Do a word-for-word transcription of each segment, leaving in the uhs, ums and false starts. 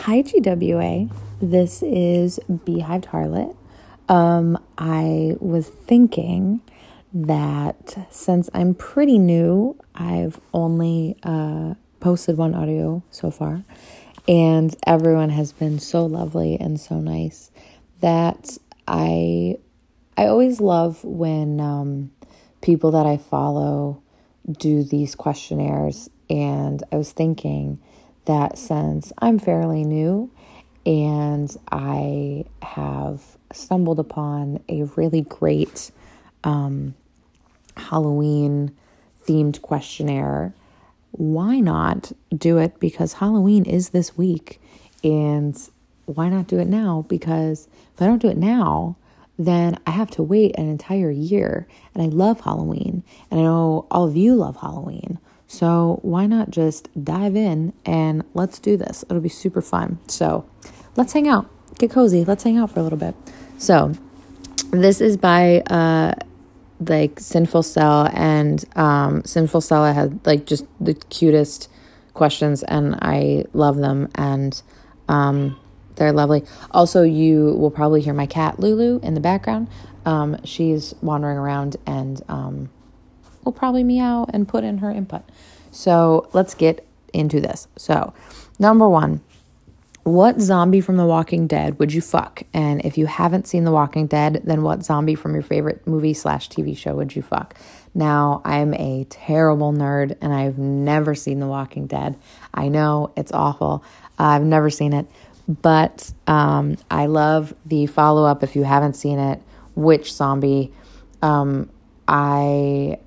Hi, G W A. This is Beehived Harlot. Um, I was thinking that since I'm pretty new, I've only uh, posted one audio so far, and everyone has been so lovely and so nice that I I always love when um, people that I follow do these questionnaires, and I was thinking that since I'm fairly new and I have stumbled upon a really great um, Halloween themed questionnaire, why not do it? Because Halloween is this week, and why not do it now? Because if I don't do it now, then I have to wait an entire year, and I love Halloween, and I know all of you love Halloween. So why not just dive in and let's do this? It'll be super fun. So let's hang out, get cozy. Let's hang out for a little bit. So this is by uh, like Sinful Cell, and um, Sinful Cell had like just the cutest questions, and I love them, and um, they're lovely. Also, you will probably hear my cat Lulu in the background. Um, she's wandering around and um, will probably meow and put in her input. So let's get into this. So number one, what zombie from The Walking Dead would you fuck? And if you haven't seen The Walking Dead, then what zombie from your favorite movie slash T V show would you fuck? Now, I'm a terrible nerd, and I've never seen The Walking Dead. I know it's awful. Uh, I've never seen it, but um, I love the follow-up. If you haven't seen it, which zombie? Um, I...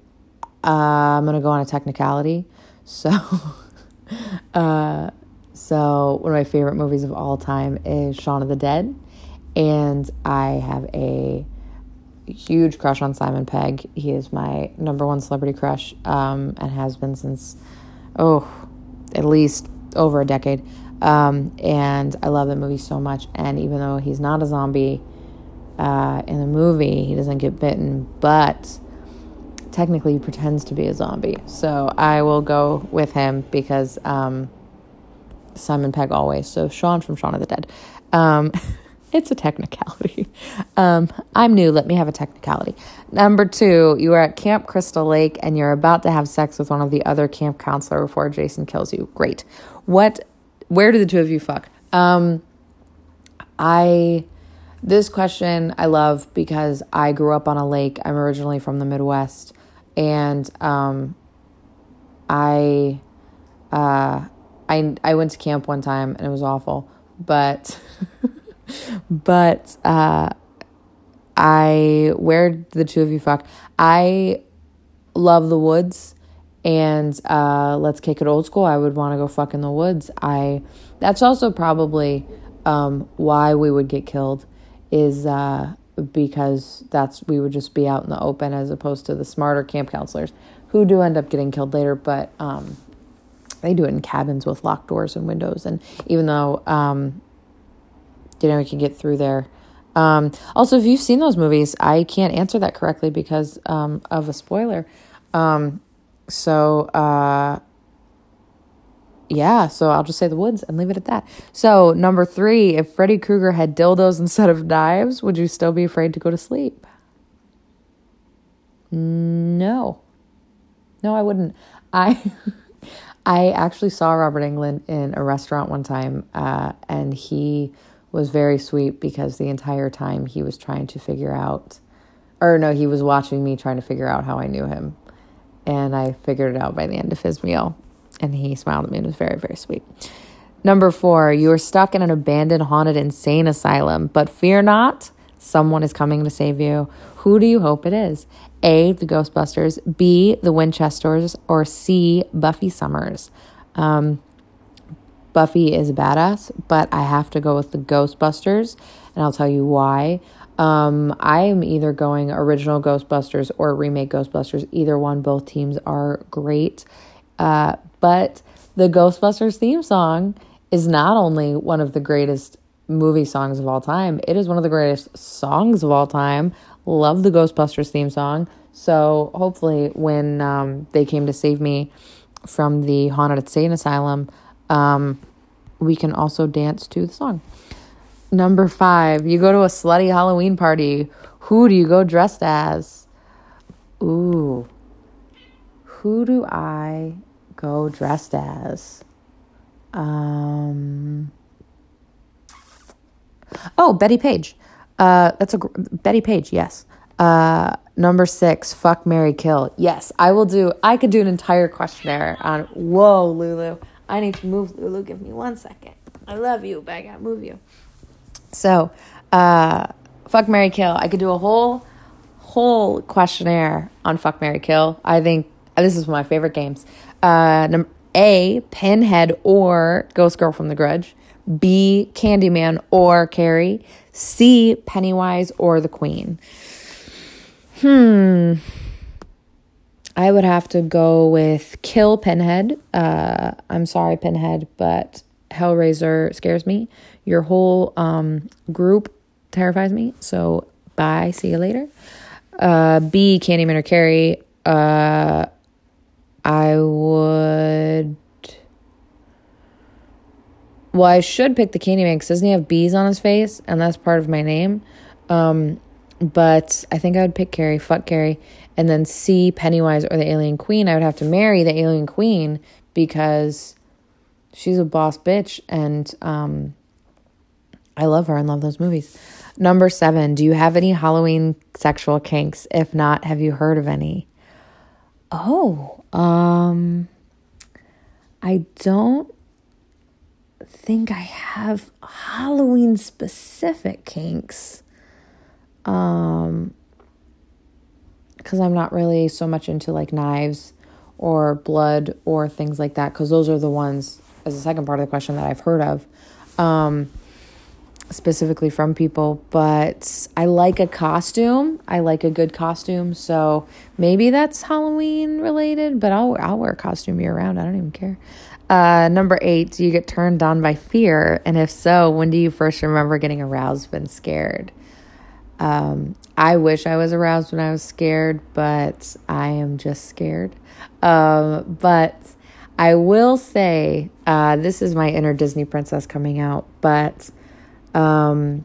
Uh, I'm going to go on a technicality. So, uh, so one of my favorite movies of all time is Shaun of the Dead. And I have a huge crush on Simon Pegg. He is my number one celebrity crush, um, and has been since, oh, at least over a decade. Um, and I love that movie so much. And even though he's not a zombie, uh, in the movie, he doesn't get bitten, but technically he pretends to be a zombie. So I will go with him because um, Simon Pegg always. So Shaun from Shaun of the Dead. Um, it's a technicality. Um, I'm new. Let me have a technicality. Number two, you are at Camp Crystal Lake and you're about to have sex with one of the other camp counselor before Jason kills you. Great. What, where do the two of you fuck? Um, I... This question I love because I grew up on a lake. I'm originally from the Midwest, and um, I, uh, I, I went to camp one time and it was awful, but, but uh, I, where the two of you fuck? I love the woods, and uh, let's kick it old school. I would want to go fuck in the woods. I. That's also probably um, why we would get killed. Is uh, because that's we would just be out in the open as opposed to the smarter camp counselors who do end up getting killed later, but um, they do it in cabins with locked doors and windows. And even though, um, you know, you can get through there. Um, also, if you've seen those movies, I can't answer that correctly because um, of a spoiler. Um, so, uh, Yeah, so I'll just say the woods and leave it at that. So, number three, if Freddy Krueger had dildos instead of knives, would you still be afraid to go to sleep? No. No, I wouldn't. I I actually saw Robert Englund in a restaurant one time, uh, and he was very sweet because the entire time he was trying to figure out, or no, he was watching me trying to figure out how I knew him. And I figured it out by the end of his meal. And he smiled at me and was very, very sweet. Number four, you are stuck in an abandoned, haunted, insane asylum. But fear not, someone is coming to save you. Who do you hope it is? A, the Ghostbusters. B, the Winchesters. Or C, Buffy Summers. Um, Buffy is a badass, but I have to go with the Ghostbusters. And I'll tell you why. Um, I am either going original Ghostbusters or remake Ghostbusters. Either one, both teams are great. Uh, but the Ghostbusters theme song is not only one of the greatest movie songs of all time, it is one of the greatest songs of all time. Love the Ghostbusters theme song. So hopefully when um, they came to save me from the haunted insane asylum, um, we can also dance to the song. Number five, you go to a slutty Halloween party. Who do you go dressed as? Ooh. Who do I go dressed as? Um. Oh, Betty Page. Uh, that's a Betty Page. Yes. Uh, number six, fuck, marry, kill. Yes, I will do. I could do an entire questionnaire on. Whoa, Lulu. I need to move, Lulu. Give me one second. I love you, but I gotta move you. So, uh, fuck, marry, kill. I could do a whole, whole questionnaire on fuck, marry, kill. I think this is one of my favorite games. Uh, number A, Pinhead or Ghost Girl from The Grudge. B, Candyman or Carrie. C, Pennywise or the Queen. Hmm. I would have to go with kill Pinhead. Uh, I'm sorry, Pinhead, but Hellraiser scares me. Your whole um, group terrifies me. So, bye. See you later. Uh, B, Candyman or Carrie. Uh, I would... Well, I should pick the Candyman because doesn't he have bees on his face? And that's part of my name. Um, but I think I would pick Carrie. Fuck Carrie. And then C, Pennywise or the Alien Queen. I would have to marry the Alien Queen because she's a boss bitch. And um, I love her and love those movies. Number seven, do you have any Halloween sexual kinks? If not, have you heard of any? Oh, um, I don't think I have Halloween specific kinks. Um, because I'm not really so much into like knives or blood or things like that. Because those are the ones, as the second part of the question, that I've heard of. Um, specifically from people, but I like a costume. I like a good costume, so maybe that's Halloween related, but I'll I'll wear a costume year round. I don't even care. Uh, number eight, do you get turned on by fear? And if so, when do you first remember getting aroused when scared? Um, I wish I was aroused when I was scared, but I am just scared. Um, but I will say, uh, this is my inner Disney princess coming out, but Um,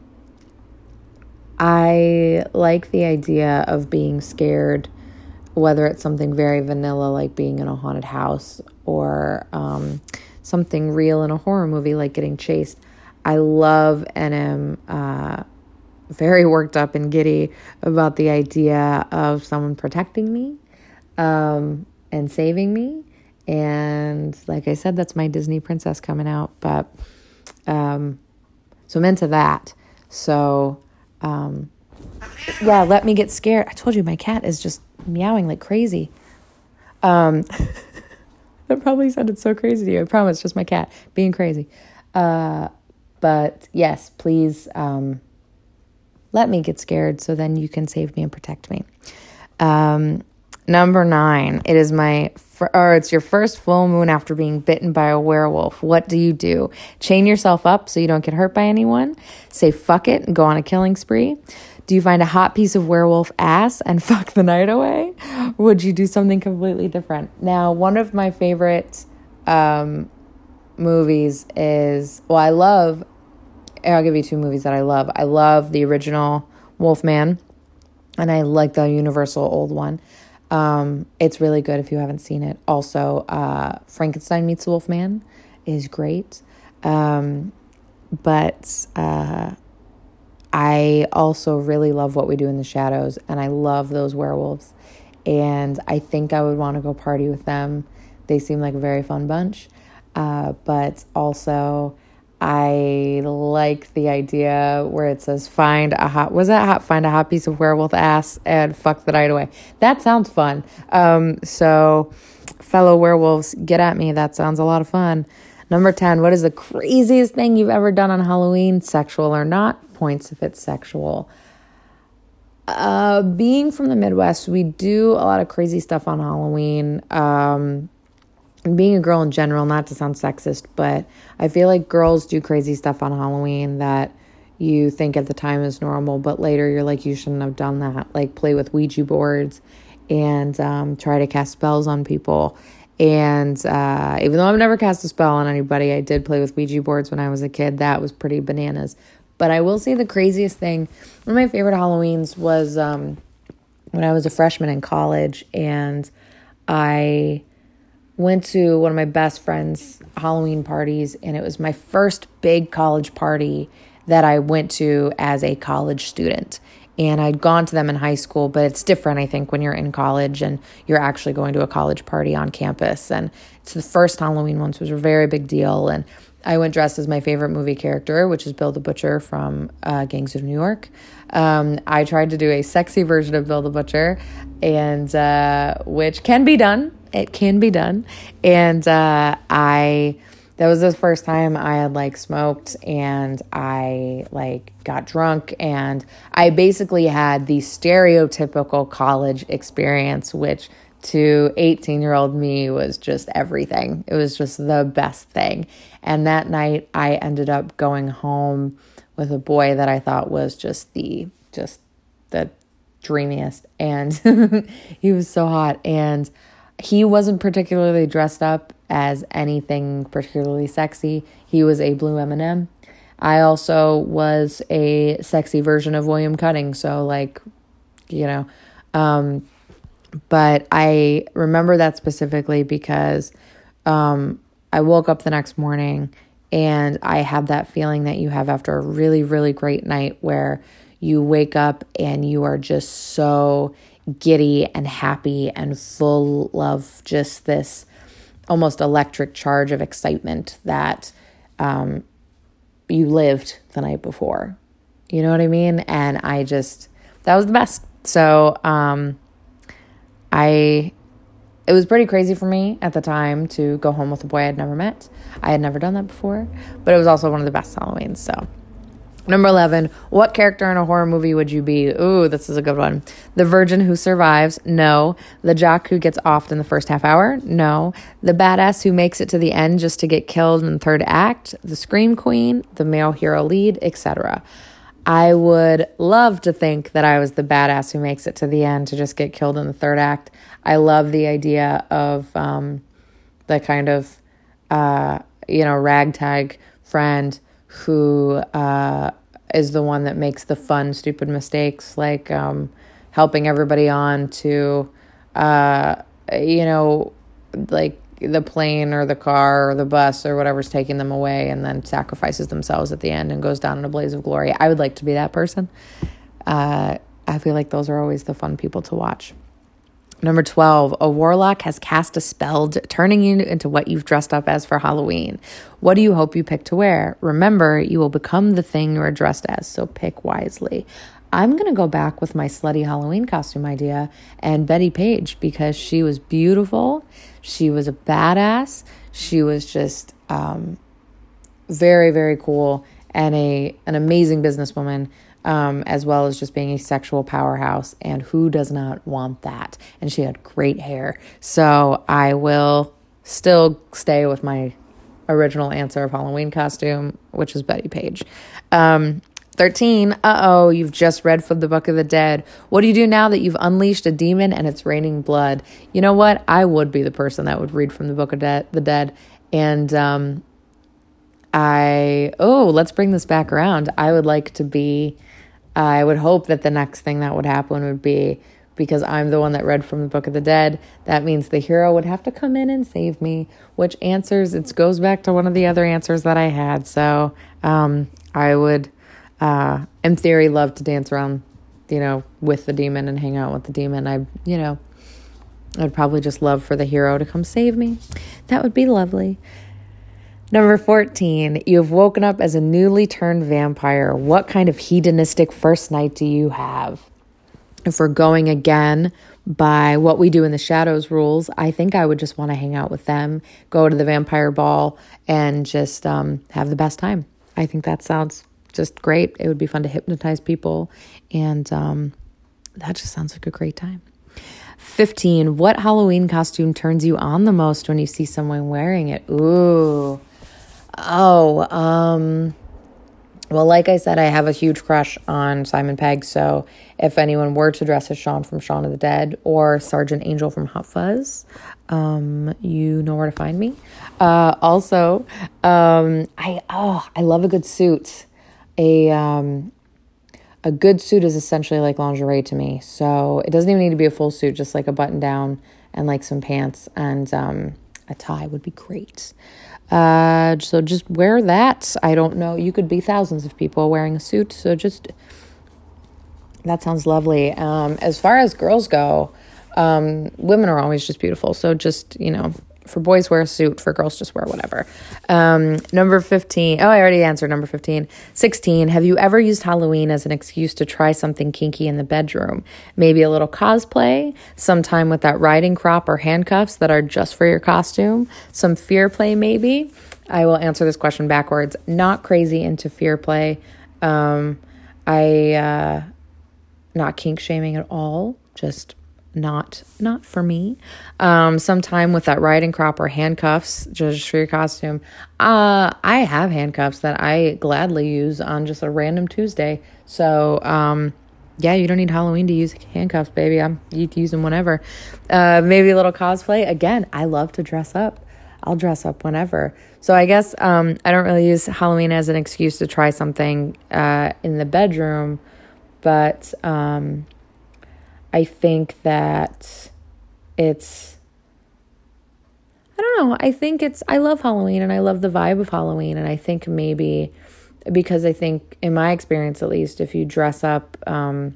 I like the idea of being scared, whether it's something very vanilla like being in a haunted house or um, something real in a horror movie like getting chased. I love and am uh, very worked up and giddy about the idea of someone protecting me um, and saving me. And like I said, that's my Disney princess coming out. But um So I'm into that. So, um, yeah, let me get scared. I told you my cat is just meowing like crazy. Um, that probably sounded so crazy to you. I promise, just my cat being crazy. Uh, but yes, please um, let me get scared so then you can save me and protect me. Um, number nine, it is my... or it's your first full moon after being bitten by a werewolf. What do you do? Chain yourself up so you don't get hurt by anyone? Say fuck it and go on a killing spree? Do you find a hot piece of werewolf ass and fuck the night away? Would you do something completely different? Now, one of my favorite um, movies is, well, I love, I'll give you two movies that I love. I love the original Wolfman, and I like the Universal old one. Um, it's really good if you haven't seen it. Also, uh, Frankenstein Meets the Wolfman is great. Um, but, uh, I also really love What We Do in the Shadows, and I love those werewolves, and I think I would want to go party with them. They seem like a very fun bunch. Uh, but also I like the idea where it says find a hot, was that hot? Find a hot piece of werewolf ass and fuck the night away. That sounds fun. Um, so fellow werewolves, get at me. That sounds a lot of fun. Number ten, what is the craziest thing you've ever done on Halloween, sexual or not? Points if it's sexual. Uh, being from the Midwest, we do a lot of crazy stuff on Halloween. Um, being a girl in general, not to sound sexist, but I feel like girls do crazy stuff on Halloween that you think at the time is normal, but later you're like, you shouldn't have done that. Like play with Ouija boards and um, try to cast spells on people. And uh, even though I've never cast a spell on anybody, I did play with Ouija boards when I was a kid. That was pretty bananas. But I will say the craziest thing, one of my favorite Halloweens was um, when I was a freshman in college, and I went to one of my best friend's Halloween parties, and it was my first big college party that I went to as a college student. And I'd gone to them in high school, but it's different, I think, when you're in college and you're actually going to a college party on campus. And it's the first Halloween one, so it was a very big deal. And I went dressed as my favorite movie character, which is Bill the Butcher from uh, Gangs of New York. Um, I tried to do a sexy version of Bill the Butcher, and uh, which can be done. It can be done. And uh, I... That was the first time I had, like, smoked, and I, like, got drunk, and I basically had the stereotypical college experience, which to eighteen-year-old me was just everything. It was just the best thing. And that night, I ended up going home with a boy that I thought was just the, just the dreamiest, and he was so hot, and he wasn't particularly dressed up as anything particularly sexy. He was a blue M and M. I also was a sexy version of William Cutting, so like, you know, um, but I remember that specifically because um, I woke up the next morning and I had that feeling that you have after a really, really great night where you wake up and you are just so giddy and happy and full of just this almost electric charge of excitement that um, you lived the night before. You know what I mean? And I just, that was the best. So um, I, it was pretty crazy for me at the time to go home with a boy I'd never met. I had never done that before, but it was also one of the best Halloweens. So number eleven, what character in a horror movie would you be? Ooh, this is a good one. The virgin who survives? No. The jock who gets offed in the first half hour? No. The badass who makes it to the end just to get killed in the third act? The scream queen? The male hero lead? et cetera. I would love to think that I was the badass who makes it to the end to just get killed in the third act. I love the idea of um, the kind of, uh, you know, ragtag friend who uh, is the one that makes the fun, stupid mistakes, like um, helping everybody on to, uh, you know, like the plane or the car or the bus or whatever's taking them away, and then sacrifices themselves at the end and goes down in a blaze of glory. I would like to be that person. Uh, I feel like those are always the fun people to watch. Number twelve, a warlock has cast a spell turning you into what you've dressed up as for Halloween. What do you hope you pick to wear? Remember, you will become the thing you are dressed as, so pick wisely. I'm going to go back with my slutty Halloween costume idea and Betty Page, because she was beautiful. She was a badass. She was just um, very, very cool and a an amazing businesswoman. Um, as well as just being a sexual powerhouse, and who does not want that? And she had great hair. So I will still stay with my original answer of Halloween costume, which is Betty Page. Um, thirteen, uh-oh, you've just read from the Book of the Dead. What do you do now that you've unleashed a demon and it's raining blood? You know what? I would be the person that would read from the Book of De- the Dead. And um, I, oh, let's bring this back around. I would like to be... I would hope that the next thing that would happen would be, because I'm the one that read from the Book of the Dead, that means the hero would have to come in and save me, which answers, it goes back to one of the other answers that I had. So um, I would, uh, in theory, love to dance around, you know, with the demon and hang out with the demon. I, you know, I'd probably just love for the hero to come save me. That would be lovely. Number fourteen, you have woken up as a newly turned vampire. What kind of hedonistic first night do you have? If we're going again by what we do in the shadows rules, I think I would just want to hang out with them, go to the vampire ball, and just um, have the best time. I think that sounds just great. It would be fun to hypnotize people, and um, that just sounds like a great time. fifteen, what Halloween costume turns you on the most when you see someone wearing it? Ooh. Oh, um, Well, like I said, I have a huge crush on Simon Pegg, so if anyone were to dress as Shaun from Shaun of the Dead or Sergeant Angel from Hot Fuzz, um, you know where to find me. Uh, also, um, I oh, I love a good suit. A um, a good suit is essentially like lingerie to me, so it doesn't even need to be a full suit, just like a button down and like some pants and um, a tie would be great. Uh, so just wear that. I don't know. You could be thousands of people wearing a suit. So just, that sounds lovely. Um, as far as girls go, um, women are always just beautiful. So just, you know, for boys, wear a suit. For girls, just wear whatever. Um, number fifteen. Oh, I already answered number fifteen. sixteen. Have you ever used Halloween as an excuse to try something kinky in the bedroom? Maybe a little cosplay, some time with that riding crop or handcuffs that are just for your costume, some fear play maybe. I will answer this question backwards. Not crazy into fear play. Um, I, uh, not kink shaming at all. Just Not, not for me. Um, sometime with that riding crop or handcuffs, just for your costume. Uh, I have handcuffs that I gladly use on just a random Tuesday. So, um, yeah, you don't need Halloween to use handcuffs, baby. I'm, you can use them whenever. Uh, maybe a little cosplay. Again, I love to dress up. I'll dress up whenever. So I guess, um, I don't really use Halloween as an excuse to try something, uh, in the bedroom, but, um, I think that it's, I don't know, I think it's, I love Halloween and I love the vibe of Halloween. And I think maybe because I think in my experience, at least, if you dress up um,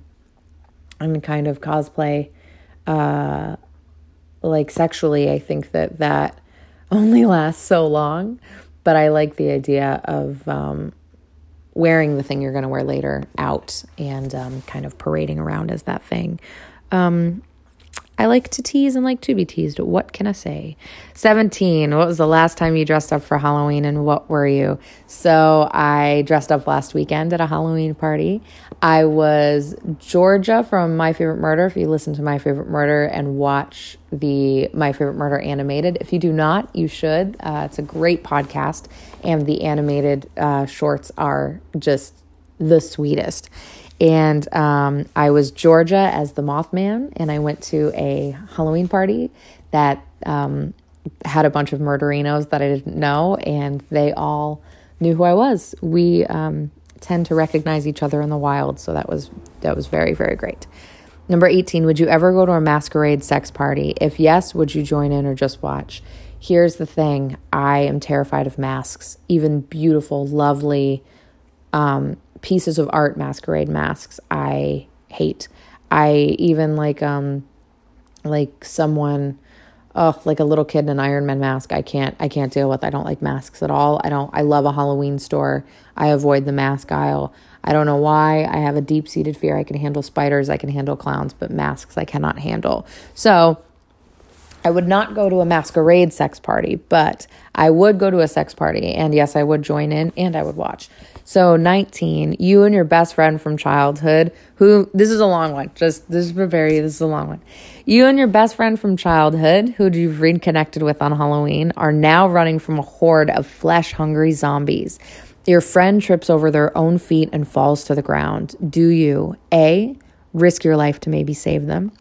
and kind of cosplay uh, like sexually, I think that that only lasts so long. But I like the idea of um, wearing the thing you're going to wear later out and um, kind of parading around as that thing. Um, I like to tease and like to be teased. What can I say? seventeen. What was the last time you dressed up for Halloween and what were you? So I dressed up last weekend at a Halloween party. I was Georgia from My Favorite Murder. If you listen to My Favorite Murder and watch the My Favorite Murder animated. If you do not, you should. Uh, it's a great podcast and the animated uh, shorts are just the sweetest. And um, I was Georgia as the Mothman, and I went to a Halloween party that um, had a bunch of murderinos that I didn't know, and they all knew who I was. We um, tend to recognize each other in the wild, so that was that was very, very great. Number eighteen, would you ever go to a masquerade sex party? If yes, would you join in or just watch? Here's the thing. I am terrified of masks, even beautiful, lovely um pieces of art masquerade masks I hate. I even like um like someone oh like a little kid in an Iron Man mask. I can't I can't deal with. I don't like masks at all. I don't I love a Halloween store. I avoid the mask aisle. I don't know why. I have a deep-seated fear. I can handle spiders, I can handle clowns, but masks I cannot handle. So I would not go to a masquerade sex party, but I would go to a sex party. And yes, I would join in and I would watch. So nineteen, you and your best friend from childhood, who, this is a long one, just, this is a very, this is a long one. You and your best friend from childhood, who you've reconnected with on Halloween, are now running from a horde of flesh-hungry zombies. Your friend trips over their own feet and falls to the ground. Do you, A, risk your life to maybe save them?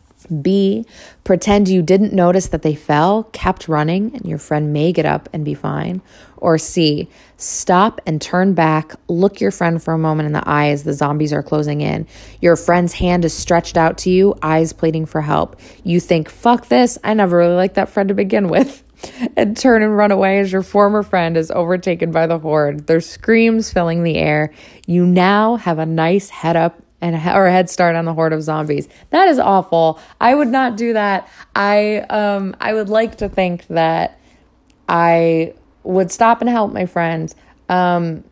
B, pretend you didn't notice that they fell, kept running, and your friend may get up and be fine? Or C, stop and turn back, look your friend for a moment in the eye as the zombies are closing in. Your friend's hand is stretched out to you, eyes pleading for help. You think, fuck this, I never really liked that friend to begin with. And turn and run away as your former friend is overtaken by the horde. Their screams filling the air. You now have a nice head up and or a head start on the horde of zombies. That is awful. I would not do that. I um I would like to think that I would stop and help my friends. Um,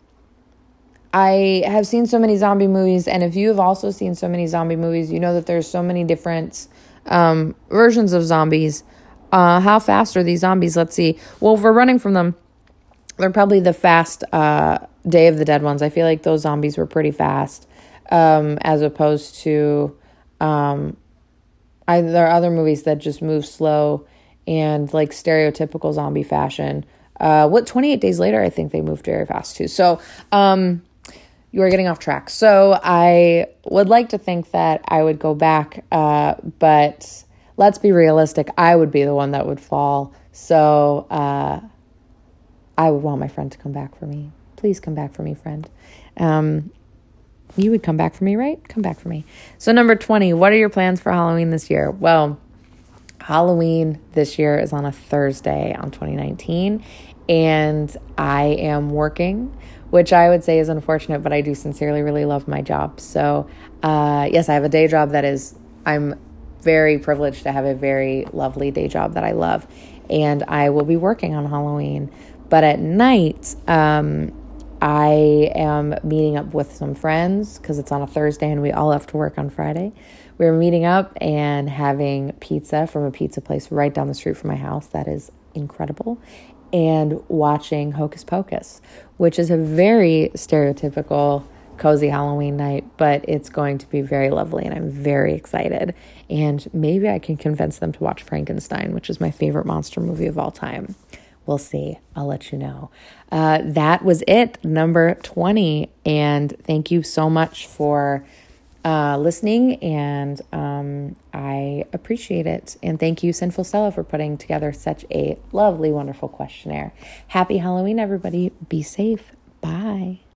I have seen so many zombie movies, and if you have also seen so many zombie movies, you know that there's so many different um, versions of zombies. Uh, how fast are these zombies? Let's see. Well, if we're running from them, they're probably the fast uh, Day of the Dead ones. I feel like those zombies were pretty fast. Um, as opposed to, um, I, there are other movies that just move slow and like stereotypical zombie fashion. Uh, what twenty-eight Days Later, I think they moved very fast too. So, um, you are getting off track. So I would like to think that I would go back, uh, but let's be realistic. I would be the one that would fall. So uh, I would want my friend to come back for me. Please come back for me, friend. Um, you would come back for me, right? Come back for me. So number twenty, what are your plans for Halloween this year? Well, Halloween this year is on a Thursday on twenty nineteen, and I am working, which I would say is unfortunate, but I do sincerely really love my job. So uh, yes, I have a day job that is, I'm very privileged to have a very lovely day job that I love, and I will be working on Halloween. But at night, um, I am meeting up with some friends because it's on a Thursday and we all have to work on Friday. We're meeting up and having pizza from a pizza place right down the street from my house. That is incredible. And watching Hocus Pocus, which is a very stereotypical cozy Halloween night, but it's going to be very lovely and I'm very excited. And maybe I can convince them to watch Frankenstein, which is my favorite monster movie of all time. We'll see. I'll let you know. Uh, that was it, number twenty. And thank you so much for uh, listening. And um, I appreciate it. And thank you, Sinful Stella, for putting together such a lovely, wonderful questionnaire. Happy Halloween, everybody. Be safe. Bye.